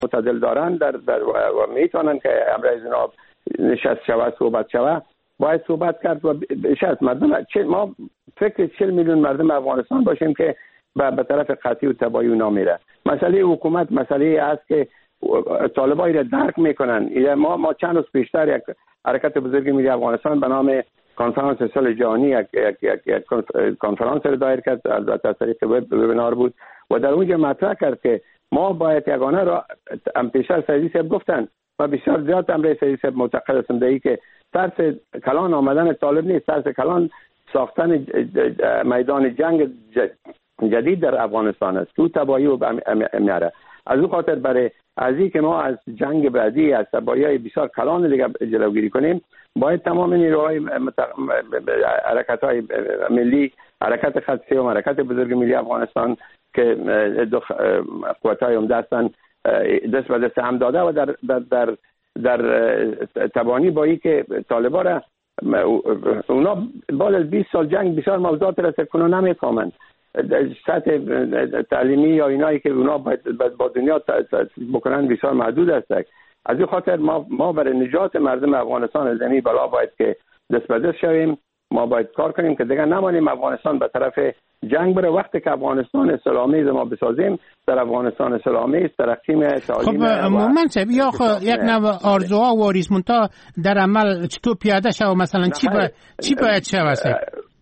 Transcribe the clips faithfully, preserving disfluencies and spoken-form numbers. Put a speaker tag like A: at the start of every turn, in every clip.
A: معتدل دارن در, در و میتونن که امر جناب نشست شود صحبت شود باید صحبت کرد و بشد مردم ما فکر چهل میلیون مردم افغانستان باشیم که به طرف قطعی و تباهی اونا میره. مسئله حکومت مسئله است که طالبان را درک میکنن. ما ما چند روز پیشتر یک حرکت بزرگ ملی افغانستان به نام کنفرانس صلح جهانی یک یک یک, یک کنفرانس را دایر کرد از طریق وبینار بود و در اونجا مطرح کرد که ما باید یگانه را ام پیشتر سعیدی صاحب گفتن و بسیار زیاد امر سعیدی صاحب معتقد هستم در که ترس کلان آمدن طالب نیست، ترس کلان ساختن میدان جنگ جدید در افغانستان است که تباهی و میاره. از اون خاطر برای از این که ما از جنگ بعدی از تباهی بسیار کلان دیگه جلوگیری کنیم باید تمام نیروهای متق... حرکت های ملی، حرکت خط سوم، حرکت بزرگ ملی افغانستان که دو قوت های عمده هستند دست به دست هم داده و در در در, در تبانی با این که طالبان را اونا بعد از بیست سال جنگ بسیار موضوعات را سرکنون نمیفهمند. سطح تعلیمی یا اینایی که اونا با دنیا بکنن بسیار محدود است. از این خاطر ما ما برای نجات مردم افغانستان از این بلا باید که دست به دست شویم. ما باید کار کنیم که دیگه نمانیم افغانستان به طرف جنگ بره. وقتی که افغانستان اسلامی ما بسازیم در افغانستان اسلامی است ترقی تعالیم.
B: خب مومن صاحب یا یک نوع آرزوها و آرزومندها در عمل چطور پیاده شود؟ مثلا چی باید چی باید شود؟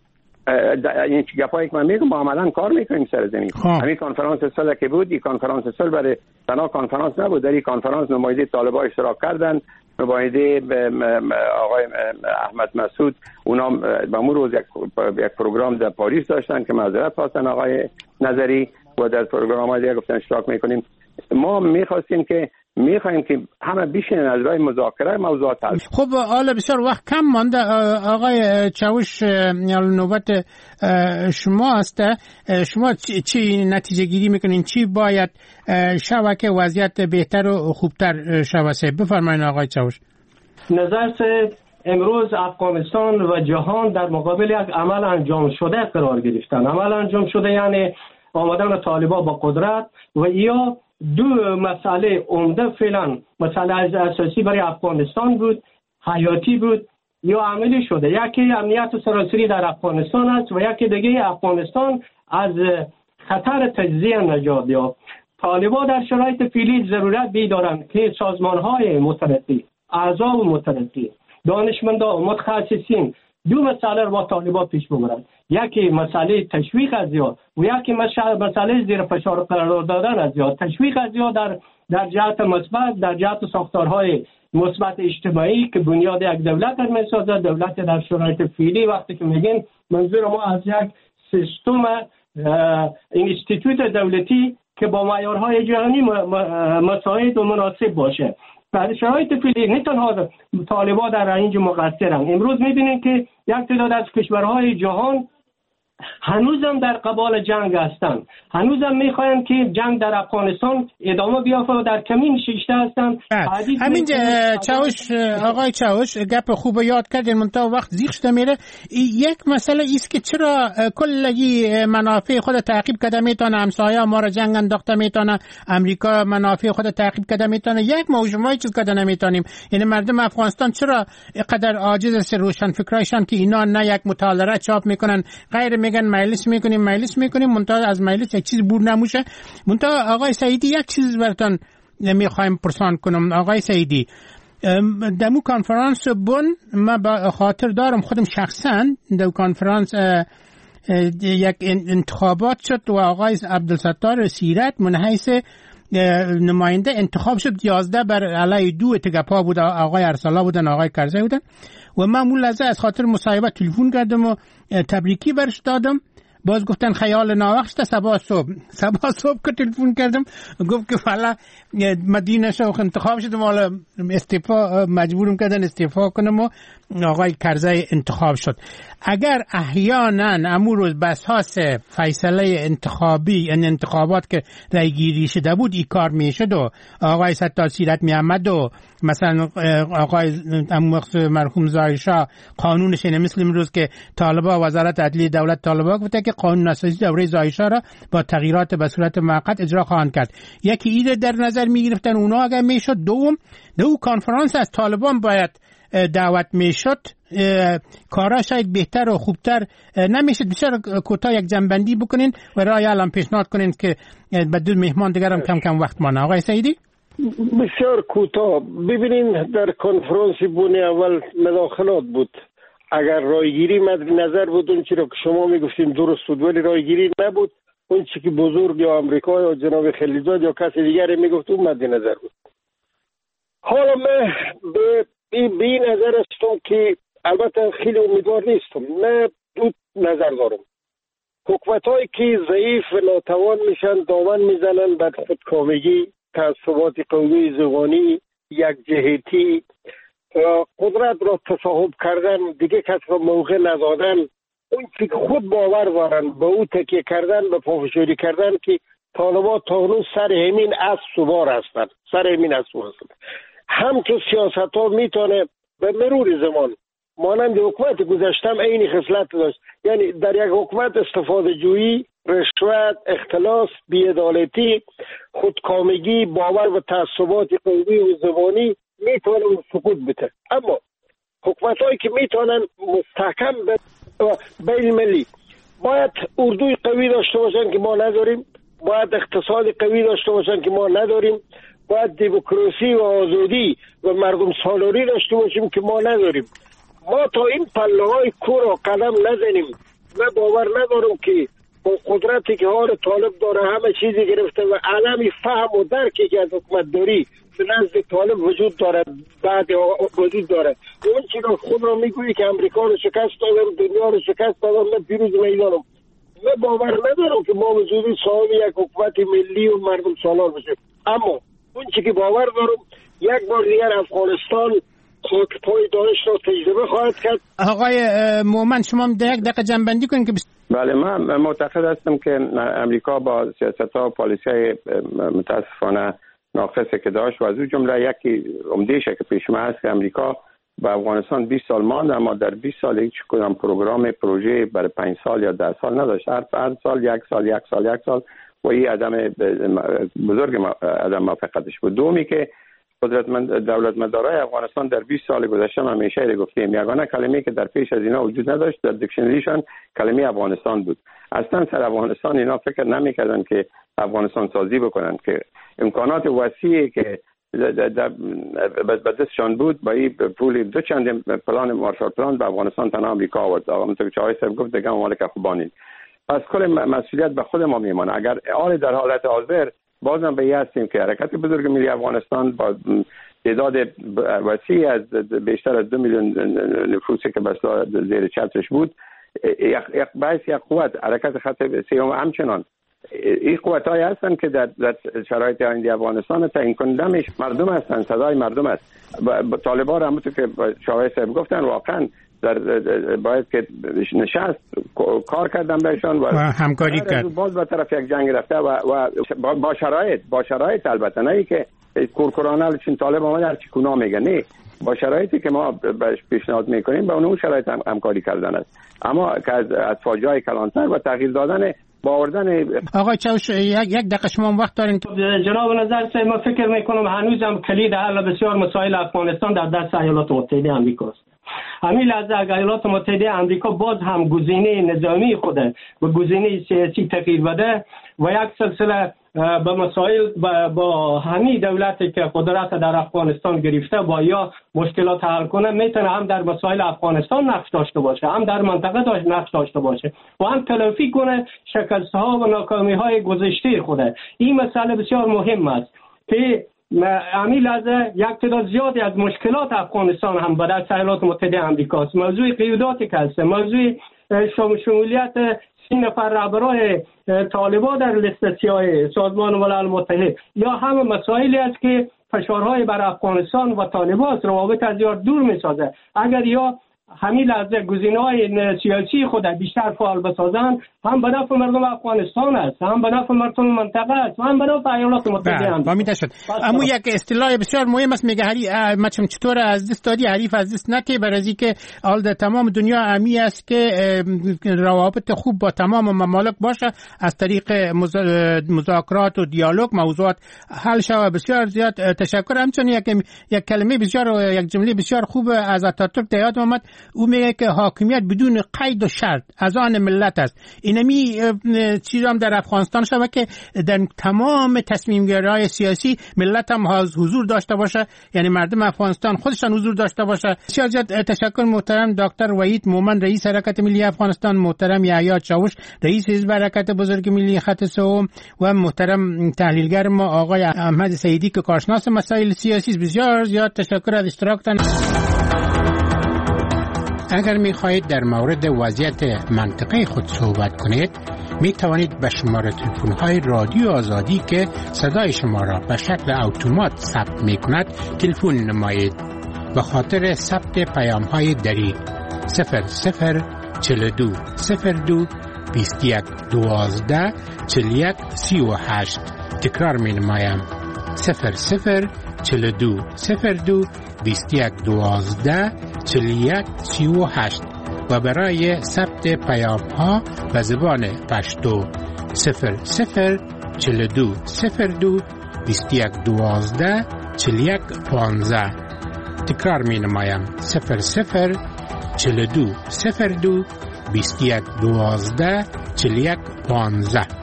A: این گپایی که من میگم ما عملا کار میکنیم سر زمین. همین کنفرانس صلح که بود، این کنفرانس صلح برای تنها کنفرانس نبود. در این کنفرانس نماینده طالبان اشتراک کردند، نماینده آقای احمد مسعود اونا به امروز روز یک یک پروگرام در پاریس داشتن که معذرت خواستن آقای نظری و در پروگرام های دیگه گفتن اشتراک میکنیم. ما میخواستیم که میخوایم که همه بشینن از راه مذاکره موضوعات حل.
B: خب حالا بسیار وقت کم مانده آقای چاوش، نوبت شما است. شما چی نتیجه گیری میکنین؟ چی باید شود که وضعیت بهتر و خوبتر شود؟ بفرمایید آقای چاوش.
C: نظر سے امروز افغانستان و جهان در مقابل یک عمل انجام شده قرار گرفتن. عمل انجام شده یعنی آمدن طالبان با قدرت و یا دو مسئله عمده فعلا مسئله اساسی برای افغانستان بود، حیاتی بود یا عملی شده. یکی امنیت سراسری در افغانستان است و یکی دیگه افغانستان از خطر تجزیه نجات یافت. طالبان در شرایط فعلی ضرورت دارند که سازمان‌های متنقی، اعضا و متنقی، دانشمندان، متخصصین دو مسئله را با طالبان پیش ببرند. یکی مسئله تشویق از یا و یکی مسئله زیر فشار قرار دادن از یا. تشویق از یا در در جهت مثبت، در جهت ساختارهای مثبت اجتماعی که بنیاد یک دولت را می‌سازد. دولت در شرایط فعلی وقتی که میگیم منظور ما از یک سیستم اینستیتوت دولتی که با معیارهای جهانی مساعد و مناسب باشه. در شرایط فعلی نه تنها طالبان در اینجا مقصرند. امروز می‌بینیم که یک تعداد از کشورهای جهان هنوزم در قبال جنگ هستند، هنوزم میخواهند که جنگ در افغانستان ادامه بیافته و در کمین شیشته هستند.
B: همین چاوش، آقای چاوش گپ خوب یاد کردین، منتها وقت زیغ شده میره. یک مسئله ایست که چرا کلگی منافع خود تعقیب کرده میتونه، همسایه ما را جنگ انداخته میتونه، امریکا منافع خود تعقیب کرده میتونه، یک ما شما چیز کرده نمیتونیم. یعنی مردم افغانستان چرا اینقدر عاجز است روشن فکرایشان که اینا نه یک مطالعه چاپ میکنن، غیر میگن مجلس میکنیم مجلس میکنیم منتها از مجلس یک چیز بور نموشه. منتها آقای سعیدی یک چیز براتون میخوایم پرسان کنم. آقای سعیدی، دمو کنفرانس بون ما با خاطر دارم خودم شخصا دو کنفرانس یک انتخابات شد و آقای عبدالستار سیرت من حیث نماینده انتخاب شد. یازده بر علیه دو اتگپا بود، آقای ارسلا بودن آقای کرزی بودن و من مول لحظه از خاطر مصاحبه تلفن کردم و تبریکی برش دادم. باز گفتن خیال ناوقت صبح صبح صبح صبح که تلفن کردم گفت که فعلا مدینه شو انتخاب شدم، حالا استعفا مجبورم کردن استعفا کنم و آقای کرزی انتخاب شد. اگر احیانا امروز بساس فیصله انتخابی ان انتخابات که رای گیری شده بود این کار میشد و آقای ستار سیرت میامد و مثلا آقای مرحوم ظاهر شاه قانونش اینه مثل امروز که طالبا وزارت عدلیه دولت طالبا گفته که که قانون اساسی دوره زایشا را با تغییرات به صورت موقت اجرا خواهند کرد. یکی ایده در نظر می گرفتن اونا اگر میشد. دوم دو کنفرانس از طالبان باید دعوت میشد. کارا شاید بهتر و خوبتر نمیشد. بسیار کوتاه یک جنبندی بکنین و رای الان پیشنهاد کنین که به دو مهمان دیگر هم کم کم وقت مانه. آقای سعیدی
D: بسیار کوتاه. ببینین در کنفرانس بون اول مداخلات بود. اگر رایگیری مد نظر بود اون چی را که شما میگفتین درست بود، ولی رایگیری نبود. اون چی که بزرگ یا امریکا یا جناب خلیزاد یا کسی دیگر میگفت اون مد نظر بود. حالا من به این نظر هستم که البته خیلی امیدوار نیستم. من دو نظر دارم. حکومت هایی که ضعیف و ناتوان میشن دامن میزنن بر خودکامگی، تعصبات قومی زبانی، یک جهتی، قدرت را تصاحب کردن، دیگه کس را موقع ندادن، اون که خود باور دارن به او تکیه کردن، به پافشاری کردن که طالبان تا هنوز سر همین اسب سوار هستن، سر همین اسب سوار هستن. هم تو سیاست ها میتونه به مرور زمان مانند حکومت گذشتم اینی خصلت داشت، یعنی در یک حکومت استفاده جویی، رشوت، اختلاس، بی‌عدالتی، خودکامگی، باور به تعصبات قومی و زبانی میتونه سقوط بده. اما حکومت هایی که میتونن مستحکم بین ملی باید اردوی قوی داشته باشن که ما نداریم، باید اقتصاد قوی داشته باشن که ما نداریم، باید دموکراسی و آزادی و مردم سالاری داشته باشیم که ما نداریم. ما تا این پله های کور و قدم نزنیم، من باور ندارم که با قدرتی که حال طالب داره همه چیزی گرفته و علمی فهم و درکی که از حکومت داری به نزد طالب وجود داره، بعد وجود داره. اون چیزا خود را میگویی که امریکا رو شکست دادم، دنیا رو شکست دادم، من پیروز میدانم. من باور ندارم که ما وجودی صاحب یک حکومت ملی و مردم سالار بشیم. اما اون چی که باور دارم یک بار دیگر افغانستان خاک پای داعش را تجربه خواهد کرد.
B: آقای مومن شما یک دقیقه جنبندی کنید که بس...
A: بله، من معتقد هستم که امریکا با سیاست‌ها و پالیسی‌های متاسفانه ناقصی که داشت و از اون جمله یکی عمده‌اش که پیش ما هست که امریکا با افغانستان بیست سال ماند، اما در بیست سال هیچ کدام پروگرام پروژه برای پنج سال یا ده سال نداشت. هر هر سال یک سال یک سال یک سال و این عدم بزرگ عدم موافقتش بود. دومی که قدرتمند دولتمندارای افغانستان در بیست سال گذشته همیشه گفتیم یگانه کلمه‌ای که در پیش از اینا وجود نداشت در دیکشنریشون کلمه افغانستان بود. اصلا سر افغانستان اینا فکر نمی‌کردن که افغانستان سازی بکنن، که امکانات وسیعی که به دستشان بود با این پول دو چند پلان مارشال پلان به افغانستان تنها آمریکا آورد. همونطور که چای صاحب گفت دیگه ممالک خوبانین. پس کل مسئولیت به خود ما میمونه. اگر آل در حالت حاضر بازم به این هستیم که حرکت بزرگ ملی افغانستان با تعداد وسیعی از بیشتر از دو میلیون نفوسی که بسلا زیر چترش بود یک باعث یک قوت حرکت خط سیوم همچنان این قوت هایی هستن که در, در شرایط آینده افغانستان تعیین کننده‌اش مردم هستن، صدای مردم است. طالبان هم که شاوی صاحب گفتن واقعا در باید که نشست کار کردن بهشان و,
B: و همکاری کرد.
A: باز به طرف یک جنگ رفته و, و با شرایط با شرایط البته نه که کورکورانه چین طالب آمده هر چی کونا میگه، نه، با شرایطی که ما بهش پیشنهاد میکنیم با اون شرایط هم همکاری کردن است. اما که از, از فاجعه کلانتر و تغییر دادن باوردن.
B: آقای چاوش یک یک دقیقه شما وقت دارین.
C: جناب نظر صاحب ما فکر میکنم هنوزم کلید حل بسیار مسائل افغانستان در دست ایالات متحده آمریکا است. همین لحظه اگر ایالات متحده آمریکا باز هم گزینه نظامی خود به گزینه سیاسی تغییر بده و یک سلسله به مسائل با همین دولتی که قدرت در افغانستان گرفته با یا مشکلات حل کنه، میتونه هم در مسائل افغانستان نقش داشته باشه، هم در منطقه داشت نقش داشته باشه و هم تلافی کنه شکست ها و ناکامی های گذشته خوده. این مسئله بسیار مهم است که همین لحظه یک تعداد زیادی از مشکلات افغانستان هم به دست ایالات متحده آمریکا است. موضوع قیوداتی که هست، موضوع شمولیت سی نفر رهبران طالبان در لیست سیاه سازمان ملل متحد یا همه مسائلی است که فشارهای بر افغانستان و طالبان است، روابط از یار دور می‌سازه. اگر یا همین لحظه گزینه‌های سیاسی خود بیشتر فعال بسازند، هم به نفع مردم افغانستان است، هم به نفع مردم منطقه است، و هم به نفع ایالات متحده است.
B: با شد. اما یک اصطلاح بسیار مهم است، میگه هری مچم چطور از دست دادی حریف از دست نتی، برای که حال در تمام دنیا امی است که روابط خوب با تمام ممالک باشه، از طریق مذاکرات و دیالوگ موضوعات حل شود. بسیار زیاد تشکر. همچنین یک یک کلمه بسیار و یک جمله بسیار خوب از آتاتورک در یاد آمد. او میگه که حاکمیت بدون قید و شرط از آن ملت است. اینمی چیز هم در افغانستان شده که در تمام تصمیم گیری‌های سیاسی ملت هم حضور داشته باشه، یعنی مردم افغانستان خودشان حضور داشته باشه. بسیار زیاد تشکر محترم دکتر وحید مومن رئیس حرکت ملی افغانستان، محترم یحیی چاوش رئیس حزب حرکت بزرگ ملی خط سوم، و محترم تحلیلگر ما آقای احمد سعیدی که کارشناس مسائل سیاسی. بسیار زیاد تشکر از اشتراکتان. اگر می خواهید در مورد وضعیت منطقه خود صحبت کنید، می توانید به شماره تلفن های رادیو آزادی که صدای شما را به شکل اتومات ثبت می کند تلفن نمایید. به خاطر ثبت پیام های دریغ صفر صفر چهل و دو صفر دو بیست و یک دوازده چهل و یک سی و هشت. تکرار می نمایم صفر صفر چهل و دو صفر دو بیست و یک دوازده چهل و یک سی و هشت. و برای ثبت پیام ها به زبان پشتو صفر صفر چهل و دو صفر دو بیست و یک دوازده چهل و یک پانزده. تکرار می نمایم صفر صفر چهل و دو صفر دو بیست و یک دوازده چهل و یک پانزده.